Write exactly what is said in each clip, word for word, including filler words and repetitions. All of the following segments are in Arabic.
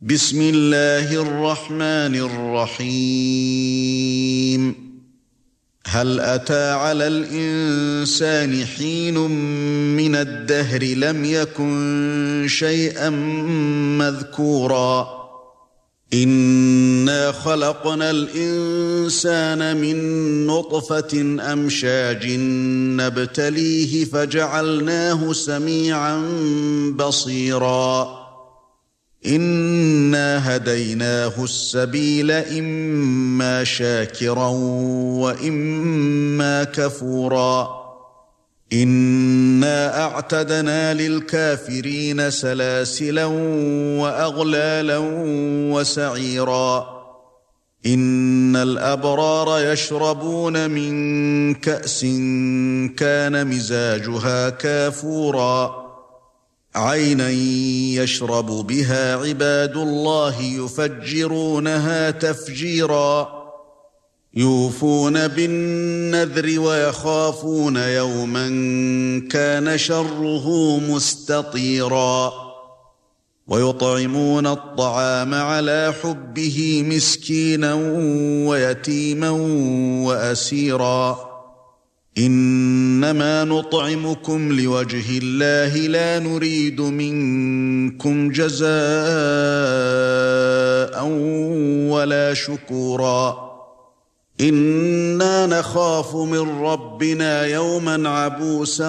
بسم الله الرحمن الرحيم هل أتى على الإنسان حين من الدهر لم يكن شيئا مذكورا إنا خلقنا الإنسان من نطفة أمشاج نبتليه فجعلناه سميعا بصيرا إنا هديناه السبيل إما شاكرا وإما كفورا إنا أعتدنا للكافرين سلاسلا وأغلالا وسعيرا إن الأبرار يشربون من كأس كان مزاجها كافورا عينا يشرب بها عباد الله يفجرونها تفجيرا يوفون بالنذر ويخافون يوما كان شره مستطيرا ويطعمون الطعام على حبه مسكينا ويتيما وأسيرا إنما نطعمكم لوجه الله لا نريد منكم جزاء ولا شكورا إنا نخاف من ربنا يوما عبوسا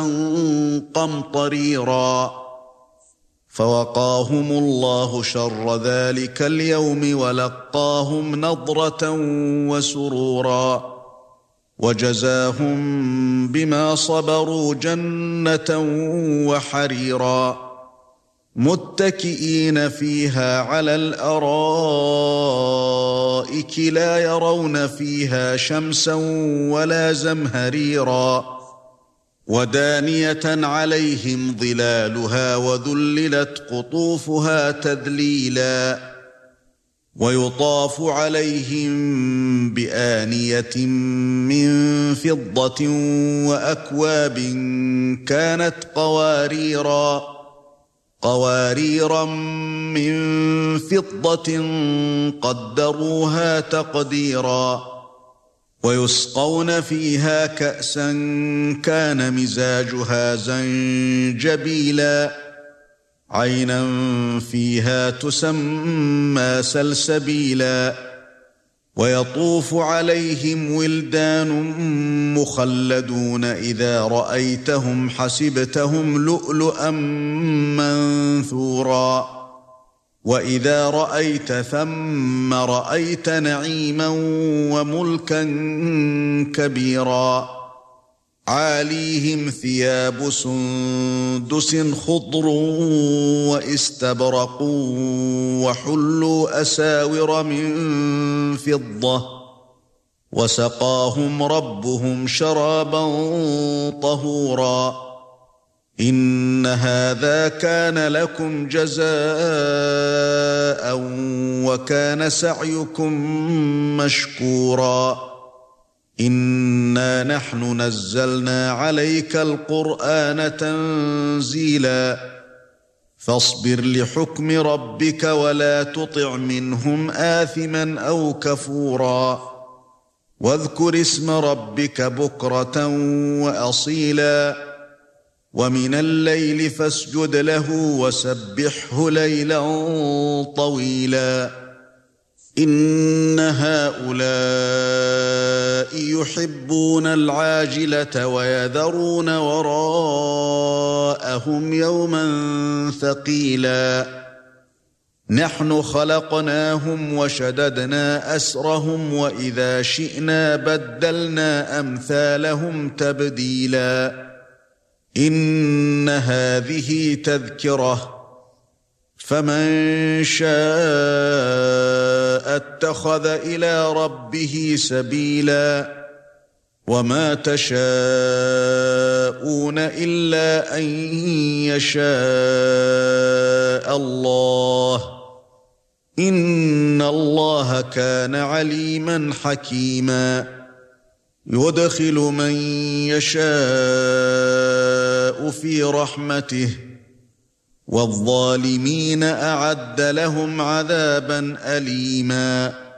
قمطريرا فوقاهم الله شر ذلك اليوم ولقاهم نضرة وسرورا وجزاهم بما صبروا جنة وحريرا متكئين فيها على الأرائك لا يرون فيها شمسا ولا زمهريرا ودانية عليهم ظلالها وذللت قطوفها تذليلا ويطاف عليهم بآنية من فضة وأكواب كانت قواريرا قواريرا من فضة قدروها تقديرا ويسقون فيها كأسا كان مزاجها زنجبيلا عينا فيها تسمى سلسبيلا ويطوف عليهم ولدان مخلدون إذا رأيتهم حسبتهم لؤلؤا منثورا وإذا رأيت ثم رأيت نعيما وملكا كبيرا عاليهم ثياب سندس خضر واستبرق وحلوا أساور من فضة وسقاهم ربهم شرابا طهورا إن هذا كان لكم جزاء وكان سعيكم مشكورا إنا نحن نزلنا عليك القرآن تنزيلا فاصبر لحكم ربك ولا تطع منهم آثما أو كفورا واذكر اسم ربك بكرة وأصيلا ومن الليل فاسجد له وسبحه ليلا طويلا إن هؤلاء يحبون العاجلة ويذرون وراءهم يوما ثقيلا نحن خلقناهم وشددنا أسرهم وإذا شئنا بدلنا أمثالهم تبديلا إن هذه تذكرة فمن شاء اتخذ إلى ربه سبيلا وما تشاءون إلا أن يشاء الله إن الله كان عليما حكيما يدخل من يشاء في رحمته وَالظَّالِمِينَ أَعَدَّ لَهُمْ عَذَابًا أَلِيمًا